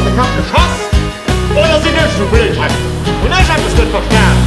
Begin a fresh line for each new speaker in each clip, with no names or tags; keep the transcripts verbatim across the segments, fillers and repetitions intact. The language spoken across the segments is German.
Want ik heb geschast. Und als ich nicht so wild habe. Und ich habe es nicht verstanden.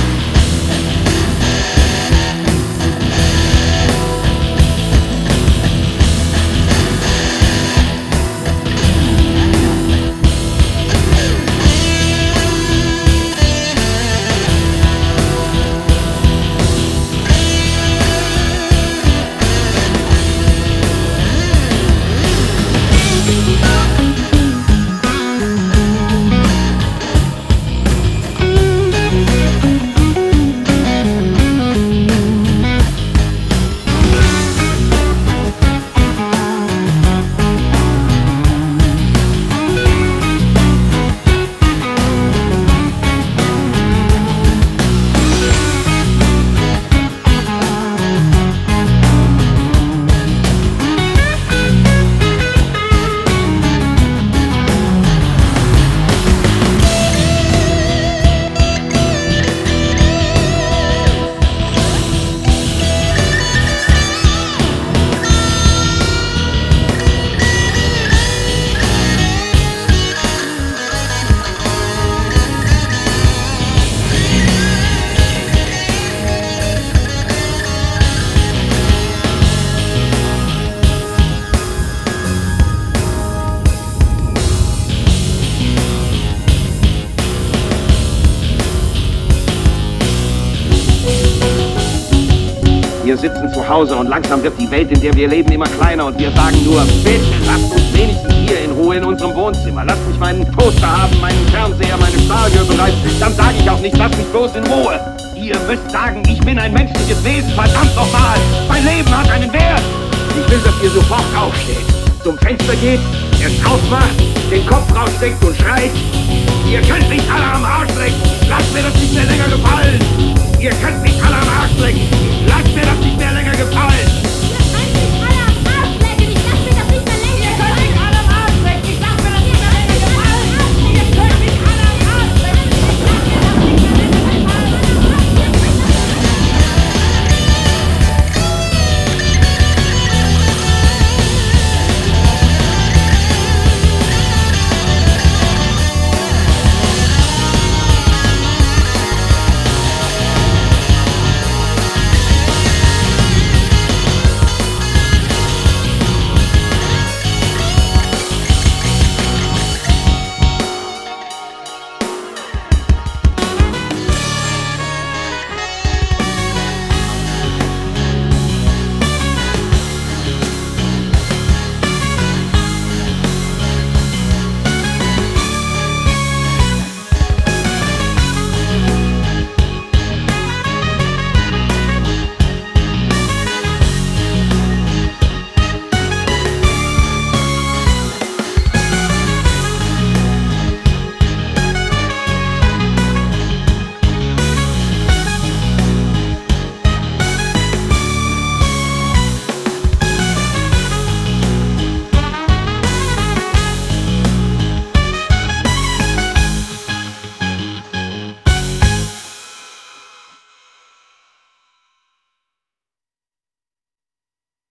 Wir sitzen zu Hause und langsam wird die Welt, in der wir leben, immer kleiner und wir sagen nur, bitte, lasst uns wenigstens hier in Ruhe in unserem Wohnzimmer. Lasst mich meinen Toaster haben, meinen Fernseher, meine Stahlgürtelreif. Dann sage ich auch nicht, lasst mich bloß in Ruhe. Ihr müsst sagen, ich bin ein menschliches Wesen, verdammt nochmal. Mein Leben hat einen Wert. Ich will, dass ihr sofort aufsteht, zum Fenster geht, es aufmacht, den Kopf raussteckt und schreit. Ihr könnt mich alle am Arsch lecken. Lasst mir das nicht mehr länger gefallen. Ihr könnt mich alle am Arsch lecken. Lasst mir das nicht mehr länger gefallen.